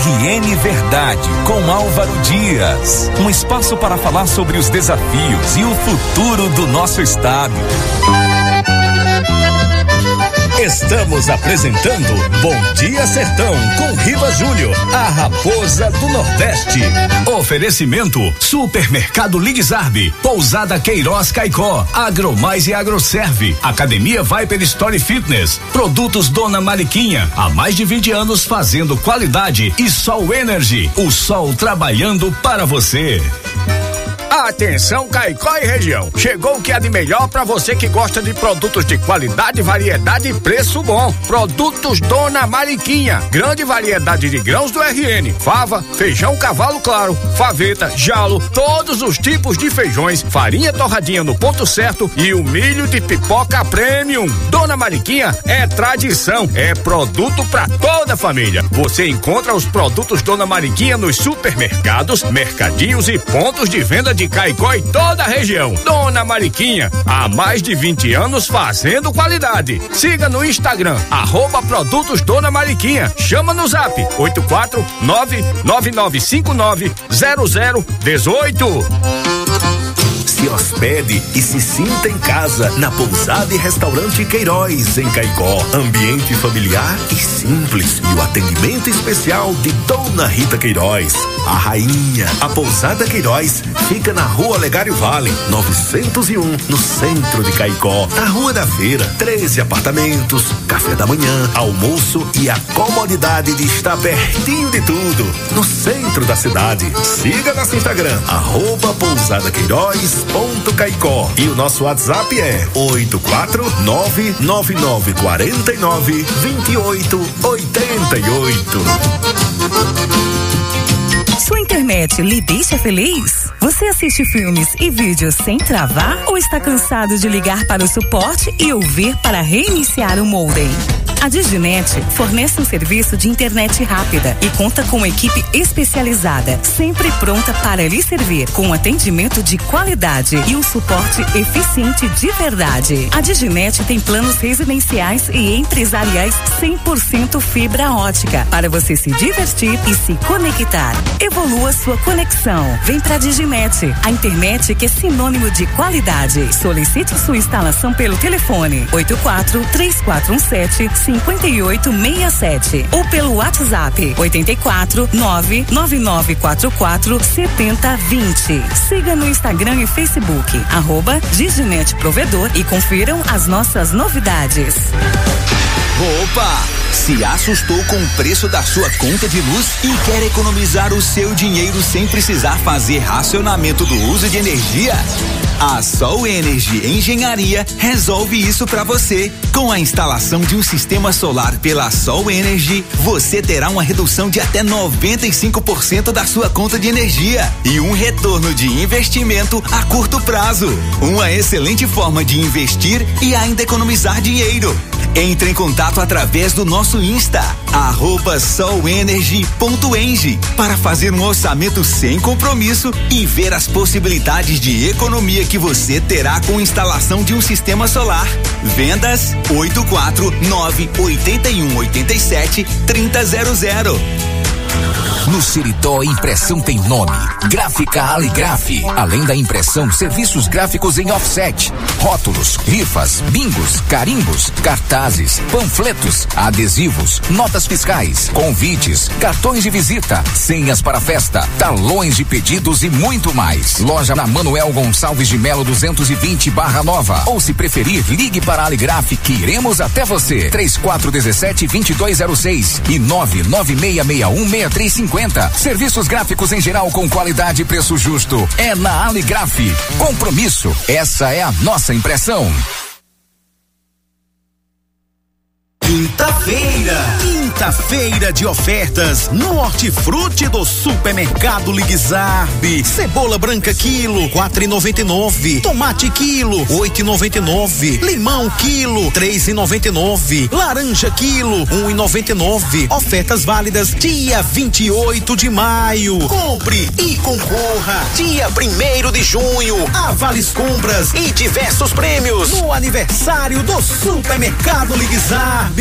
RN Verdade com Álvaro Dias. Um espaço para falar sobre os desafios e o futuro do nosso estado. Estamos apresentando Bom Dia Sertão com Riva Júnior, a raposa do Nordeste. Oferecimento Supermercado Ligzarb, Pousada Queiroz Caicó, Agromais e Agroserve, Academia Viper Story Fitness, Produtos Dona Mariquinha, há mais de 20 anos fazendo qualidade, e Sol Energy, o sol trabalhando para você. Atenção, Caicó e região. Chegou o que há de melhor para você que gosta de produtos de qualidade, variedade e preço bom. Produtos Dona Mariquinha. Grande variedade de grãos do RN. Fava, feijão cavalo claro, faveta, jalo, todos os tipos de feijões, farinha torradinha no ponto certo e o milho de pipoca premium. Dona Mariquinha é tradição, é produto para toda a família. Você encontra os produtos Dona Mariquinha nos supermercados, mercadinhos e pontos de venda de Caicó e toda a região. Dona Mariquinha, há mais de 20 anos fazendo qualidade. Siga no Instagram, @produtos Dona Mariquinha. Chama no zap 84999590018. Se hospede e se sinta em casa na Pousada e Restaurante Queiroz, em Caicó. Ambiente familiar e simples e o atendimento especial de Dona Rita Queiroz, a rainha. A Pousada Queiroz fica na Rua Olegário Vale, 901, no centro de Caicó. Na Rua da Feira, 13 apartamentos, café da manhã, almoço e a comodidade de estar pertinho de tudo, no centro da cidade. Siga nosso Instagram, @pousadaqueiroz.caicó. E o nosso WhatsApp é 84999492888. Sua internet lhe deixa feliz? Você assiste filmes e vídeos sem travar ou está cansado de ligar para o suporte e ouvir para reiniciar o modem? A Diginet fornece um serviço de internet rápida e conta com uma equipe especializada, sempre pronta para lhe servir, com atendimento de qualidade e um suporte eficiente de verdade. A Diginet tem planos residenciais e empresariais 100% fibra ótica para você se divertir e se conectar. Evolua sua conexão. Vem pra Diginet, a internet que é sinônimo de qualidade. Solicite sua instalação pelo telefone 84-3417-5867 ou pelo WhatsApp 84-99944-7020. Siga no Instagram e Facebook @Diginet Provedor e confiram as nossas novidades. Opa! Se assustou com o preço da sua conta de luz e quer economizar o seu dinheiro sem precisar fazer racionamento do uso de energia? A Sol Energy Engenharia resolve isso para você. Com a instalação de um sistema solar pela Sol Energy, você terá uma redução de até 95% da sua conta de energia e um retorno de investimento a curto prazo. Uma excelente forma de investir e ainda economizar dinheiro. Entre em contato através do nosso Insta, @solenergy.eng, para fazer um orçamento sem compromisso e ver as possibilidades de economia que você terá com a instalação de um sistema solar. Vendas 849-8187-3000. No Seritó, impressão tem nome. Gráfica Aligraf. Além da impressão, serviços gráficos em offset, rótulos, rifas, bingos, carimbos, cartazes, panfletos, adesivos, notas fiscais, convites, cartões de visita, senhas para festa, talões de pedidos e muito mais. Loja na Manuel Gonçalves de Melo 220 Barra Nova. Ou se preferir, ligue para a Aligraf que iremos até você. 3417-2206 e 99661-6350. Serviços gráficos em geral com qualidade e preço justo. É na Aligraf. Compromisso. Essa é a nossa impressão. Quinta-feira de ofertas no Hortifruti do Supermercado Liguizarbe. Cebola branca quilo, 4,99. Tomate quilo, 8,99. Limão quilo, 3,99. Laranja quilo, 1,99. Ofertas válidas dia 28 de maio. Compre e concorra. Dia 1º de junho. A Vales Compras e diversos prêmios no aniversário do Supermercado Liguizarbe.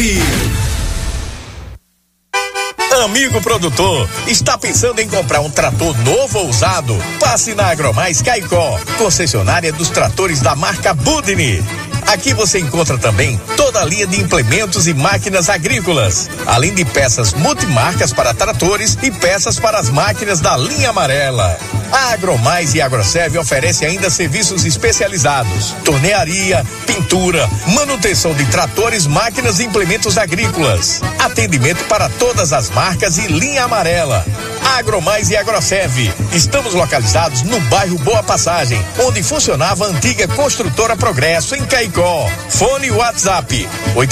Amigo produtor, está pensando em comprar um trator novo ou usado? Passe na Agromais Caicó, concessionária dos tratores da marca Budni. Aqui você encontra também toda a linha de implementos e máquinas agrícolas, além de peças multimarcas para tratores e peças para as máquinas da linha amarela. A Agromais e Agroserve oferece ainda serviços especializados: tornearia, pintura, manutenção de tratores, máquinas e implementos agrícolas. Atendimento para todas as marcas e linha amarela. Agromais e Agroserve. Estamos localizados no bairro Boa Passagem, onde funcionava a antiga construtora Progresso, em Caicó. Fone WhatsApp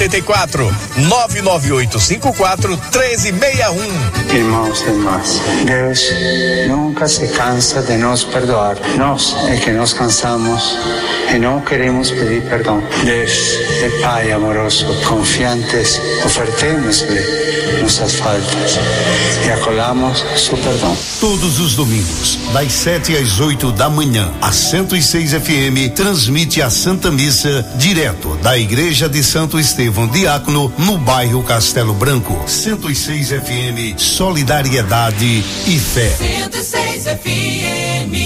84-99854-1361. Irmãos e irmãs, Deus nunca se cansa de nos perdoar. Nós é que nos cansamos e não queremos pedir perdão. Deus é Pai amoroso, confiantes, ofertemos-lhe nossas faltas e acolhamos seu perdão. Todos os domingos, das 7 às 8 da manhã, a 106 FM transmite a Santa Missa direto da Igreja de Santo Estevão Diácono, no bairro Castelo Branco. 106 FM, solidariedade e fé. 106 FM.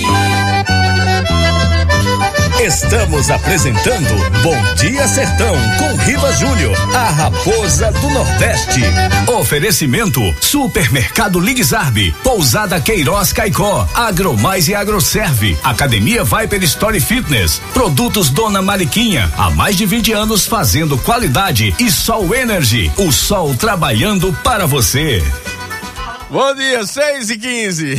Estamos apresentando Bom Dia Sertão com Riva Júnior, a raposa do Nordeste. Oferecimento Supermercado Liguizarbe, Pousada Queiroz Caicó, Agromais e Agroserve, Academia Viper Story Fitness, Produtos Dona Mariquinha, há mais de 20 anos fazendo qualidade, e Sol Energy, o sol trabalhando para você. Bom dia, 6h15.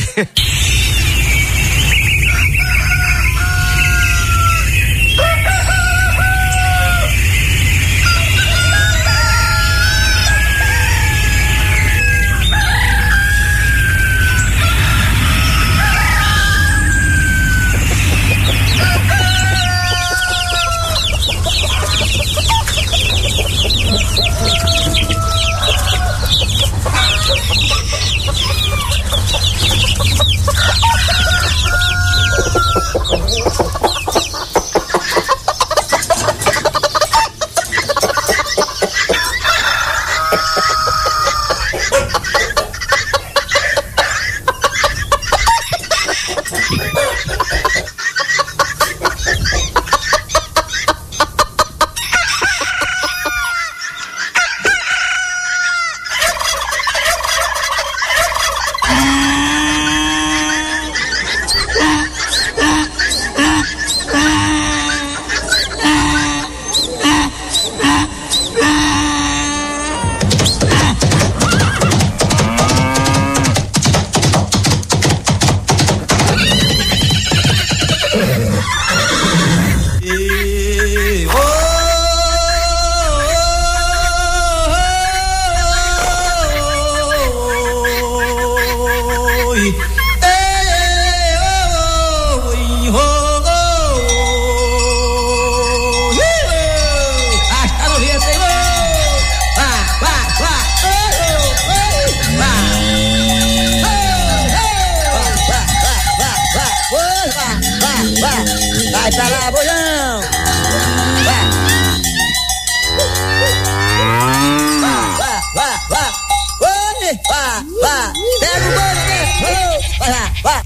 Vai pra lá, bolão! Vai! Vai! Oi! Vai! Pega o bolo, né? Vai lá, vai!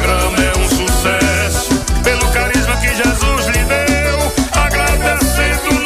Seu programa é um sucesso, pelo carisma que Jesus lhe deu, agradecendo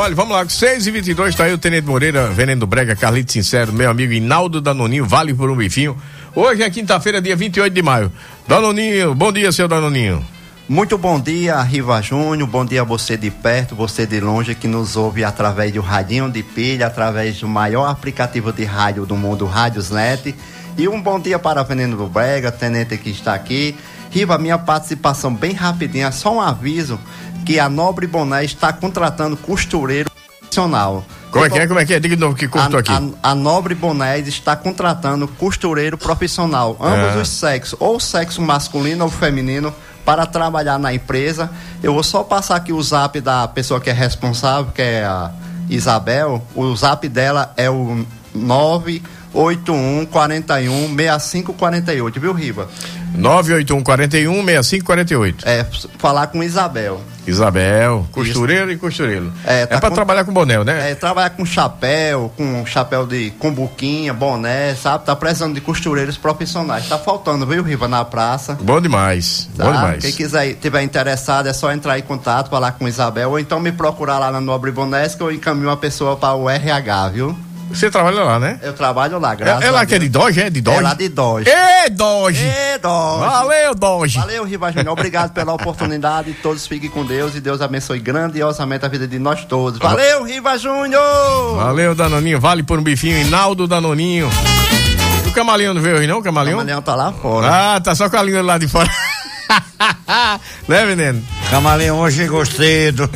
Olha, vamos lá, 6h22, tá aí o Tenente Moreira, Venendo Brega, Carlito Sincero, meu amigo Inaldo Danoninho, Vale por um Bifinho. Hoje é quinta-feira, dia 28 de maio. Danoninho, bom dia, seu Danoninho. Muito bom dia, Riva Júnior, bom dia a você de perto, você de longe que nos ouve através do radinho de pilha, através do maior aplicativo de rádio do mundo, Rádiosnet. E um bom dia para a Veneno do Brega, tenente que está aqui. Riva, minha participação bem rapidinha, só um aviso que a Nobre Boné está contratando costureiro profissional. Como é que é? Diga de novo que cortou aqui. A Nobre Bonés está contratando costureiro profissional, ambos os sexos, ou sexo masculino ou feminino, para trabalhar na empresa. Eu vou só passar aqui o zap da pessoa que é responsável, que é a Isabel. O zap dela é o 981 41 6548, viu, Riva? 981 41 6548. É, falar com Isabel. Isabel, costureiro e costureiro. É pra trabalhar com boné, né? É, trabalhar com chapéu com buquinha, boné, sabe? Tá precisando de costureiros profissionais. Tá faltando, viu, Riva, na praça. Bom demais, tá? Bom demais. Quem tiver interessado é só entrar em contato, falar com Isabel, ou então me procurar lá na Nobre Bonés, que eu encaminho uma pessoa para o RH, viu? Você trabalha lá, né? Eu trabalho lá, graças a Deus. É lá que é de Doge, é? De Doge? É lá de Doge. Doge! Valeu, Doge! Valeu, Riva Júnior. Obrigado pela oportunidade. Todos fiquem com Deus e Deus abençoe grandiosamente a vida de nós todos. Valeu, Riva Júnior! Valeu, Danoninho. Vale por um bifinho. Inaldo Danoninho. O Camaleão não veio hoje, não? O Camaleão tá lá fora. Ah, tá só com a língua lá de fora. Né, Veneno? Camaleão hoje chegou cedo.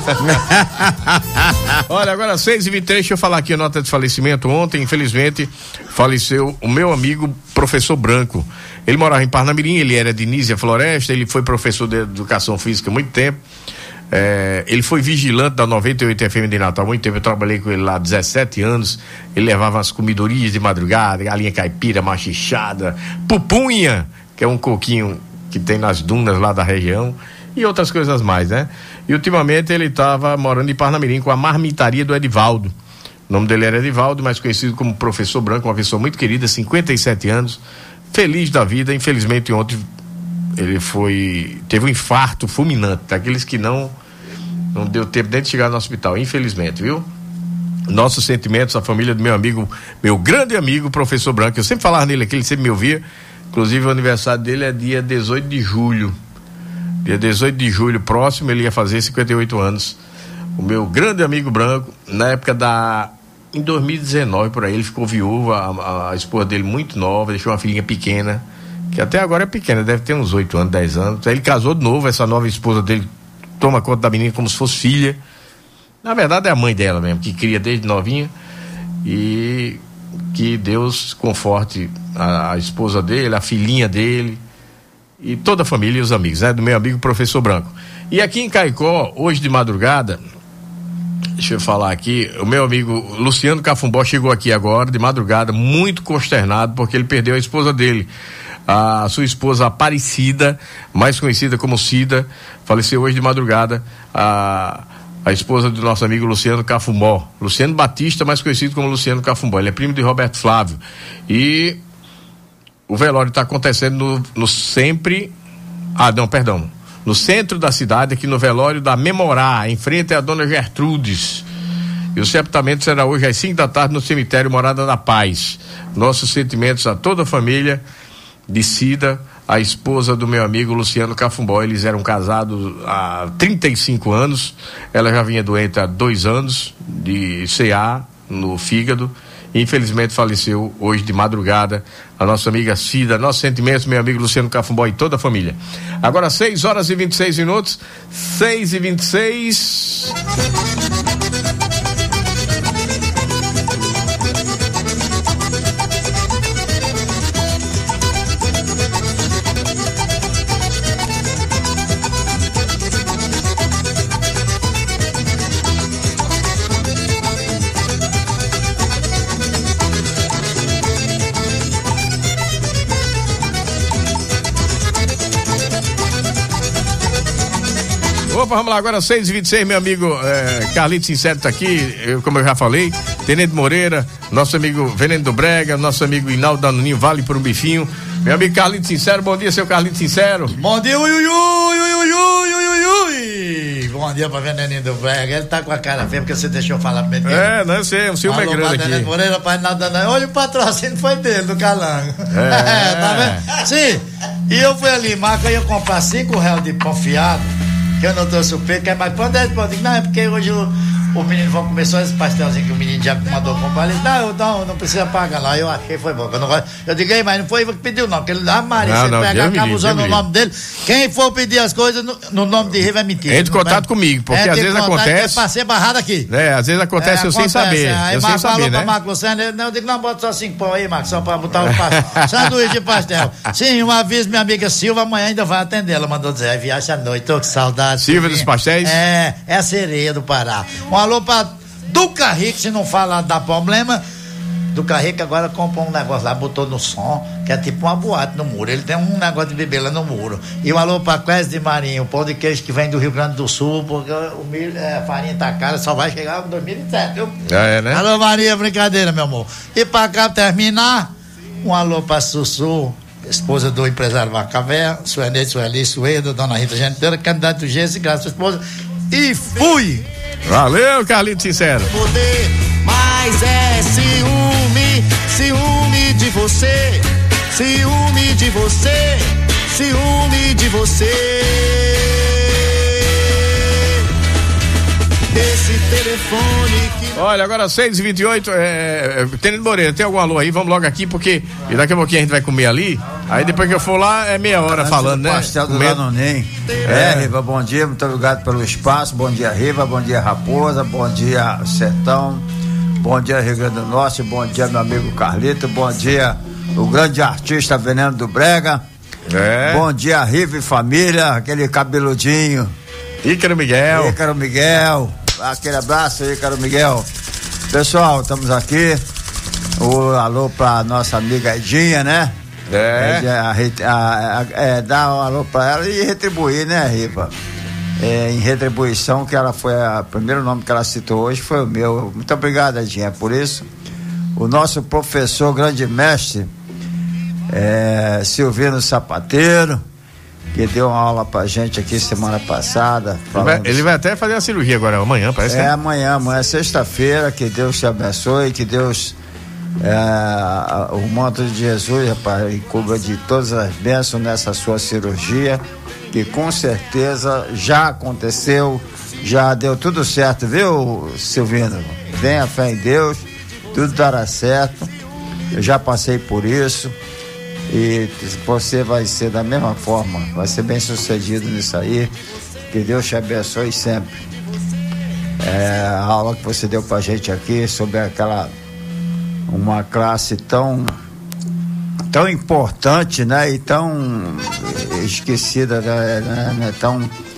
Olha, agora 6h23, deixa eu falar aqui a nota de falecimento. Ontem, infelizmente, faleceu o meu amigo Professor Branco. Ele morava em Parnamirim, ele era de Nísia Floresta, ele foi professor de educação física há muito tempo. Ele foi vigilante da 98 FM de Natal há muito tempo. Eu trabalhei com ele lá há 17 anos. Ele levava as comidorias de madrugada, galinha caipira, machichada, pupunha, que é um coquinho que tem nas dunas lá da região, e outras coisas mais, né? E ultimamente ele estava morando em Parnamirim com a marmitaria do Edivaldo. O nome dele era Edivaldo, mais conhecido como Professor Branco, uma pessoa muito querida, 57 anos, feliz da vida. Infelizmente ontem ele teve um infarto fulminante, daqueles que não deu tempo nem de chegar no hospital, infelizmente, viu? Nossos sentimentos à família do meu amigo, meu grande amigo Professor Branco. Eu sempre falava nele aqui, ele sempre me ouvia. Inclusive o aniversário dele é dia 18 de julho. Dia 18 de julho próximo ele ia fazer 58 anos. O meu grande amigo Branco, na época em 2019 por aí, ele ficou viúva, a esposa dele muito nova, deixou uma filhinha pequena, que até agora é pequena, deve ter uns 8 anos, 10 anos. Aí ele casou de novo, essa nova esposa dele toma conta da menina como se fosse filha. Na verdade é a mãe dela mesmo, que cria desde novinha. E que Deus conforte a esposa dele, a filhinha dele e toda a família e os amigos, né? Do meu amigo Professor Branco. E aqui em Caicó, hoje de madrugada, deixa eu falar aqui, o meu amigo Luciano Cafumbó chegou aqui agora de madrugada, muito consternado, porque ele perdeu a esposa dele. A sua esposa Aparecida, mais conhecida como Cida, faleceu hoje de madrugada. A esposa do nosso amigo Luciano Cafumbó, Luciano Batista, mais conhecido como Luciano Cafumbó. Ele é primo de Roberto Flávio. E o velório está acontecendo no centro da cidade, aqui no velório da Memorá, em frente à Dona Gertrudes. E o sepultamento será hoje às 5 da tarde no cemitério Morada da Paz. Nossos sentimentos a toda a família de Cida, a esposa do meu amigo Luciano Cafumbó. Eles eram casados há 35 anos, ela já vinha doente há 2 anos de CA no fígado, e infelizmente faleceu hoje de madrugada a nossa amiga Cida. Nossos sentimentos, meu amigo Luciano Cafumbó e toda a família. Agora 6h26, 6h26. Opa, vamos lá, agora 6h26, meu amigo Carlito Sincero tá aqui, como eu já falei, Tenente Moreira, nosso amigo Veneno do Brega, nosso amigo Inaldo Danoninho, Vale por um Bifinho, meu amigo Carlito Sincero. Bom dia, seu Carlito Sincero. Bom dia, ui. Bom dia pra Veneninho do Brega. Ele tá com a cara feia porque você deixou falar pra ele. Não, eu sei, o Silvio é grande aqui. Moreira, pai, nada. Olha o patrocínio foi dele, do Calango. Tá vendo? Sim, e eu fui ali, Marco, eu ia comprar R$5 de pão fiado, que eu não trouxe o peito, mas quando ele falou, não, é porque hoje o menino vai comer só esse pastelzinho que o menino já mandou comprar. Ele disse, não precisa pagar lá. Eu achei, foi bom. Eu digo, mas não foi ele que pediu, não. Porque ele dá Maria, você pega, acaba usando o nome dele. Quem for pedir as coisas no nome de Riva é mentira. Entre em contato comigo, porque às vezes acontece. É pra ser barrado aqui. Às vezes acontece eu sem saber. Aí Marco falou pra Marco Luciano, eu digo, não, bota só 5 pão aí, Marco, só pra botar o pastel. Sanduíche de pastel. Sim, uma vez minha amiga Silva, amanhã ainda vai atender. Ela mandou dizer, viagem à noite, tô com saudade. Silva dos pastéis? É a sereia do Pará. Um alô pra Duca Rico, se não falar dá problema. Duca Rico agora comprou um negócio lá, botou no som, que é tipo uma boate no muro. Ele tem um negócio de beber lá no muro. E um alô pra Qués de Marinho, o pão de queijo que vem do Rio Grande do Sul, porque o milho, a farinha tá cara, só vai chegar em 2007, viu? Né? Alô, Maria, brincadeira, meu amor. E pra cá terminar, um alô pra Sussu, esposa do empresário Macavé, Sueli, Suedo, Dona Rita Genteira, candidato do Gênesis, graças à esposa. E fui! Valeu, Carlito Sincero. Poder, mas é ciúme de você, ciúme de você, ciúme de você. Esse telefone que... Olha, agora 6h28, Tenente Moreira, tem algum alô aí? Vamos logo aqui, porque daqui a pouquinho a gente vai comer ali. Aí depois que eu for lá, é meia hora falando, né? Pastel do Lanonem. Riva, bom dia, muito obrigado pelo espaço. Bom dia, Riva, bom dia, Raposa, bom dia, Sertão. Bom dia, Rio Grande do Norte, bom dia, meu amigo Carlito, bom dia, o grande artista Veneno do Brega. Bom dia, Riva e família, aquele cabeludinho. Ícaro Miguel. Aquele abraço, Ícaro Miguel. Pessoal, estamos aqui. Alô pra nossa amiga Edinha, né? Dar um alô pra ela e retribuir, né, Riva? Em retribuição, que ela foi o primeiro nome que ela citou hoje foi o meu. Muito obrigado, Edinha, por isso. O nosso professor, grande mestre, Silvino Sapateiro, que deu uma aula pra gente aqui semana passada. Ele vai até fazer a cirurgia agora, amanhã, parece que é. Amanhã é sexta-feira, que Deus te abençoe, que Deus, o manto de Jesus, rapaz, cubra de todas as bênçãos nessa sua cirurgia, que com certeza já aconteceu, já deu tudo certo, viu, Silvino? Tenha fé em Deus, tudo dará certo. Eu já passei por isso. E você vai ser da mesma forma, vai ser bem sucedido nisso aí, que Deus te abençoe sempre. A aula que você deu pra gente aqui sobre uma classe tão importante, né, e tão esquecida, né, tão